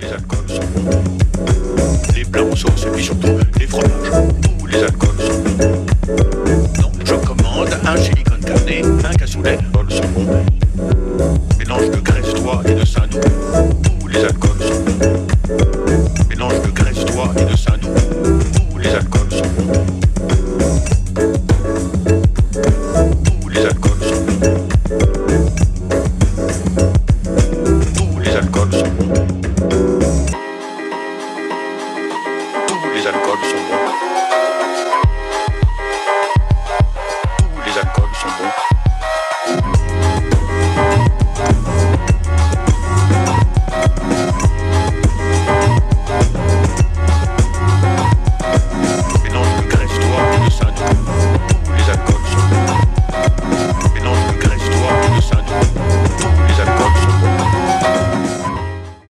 les alcools sont bons. Les plats en sauce et puis surtout les fromages. Tous les alcools sont bons. Non, je commande un chili con carne, un cassoulet, les alcools sont bons. Mélange de graisse toi et de Saint-Nou. Tous les alcools sont bons. Mélange de graisse toi et de Saint-Nou. Tous les alcools sont bons. Tous les alcools sont bons. Tous les alcools sont bons. Tous les alcools sont bons.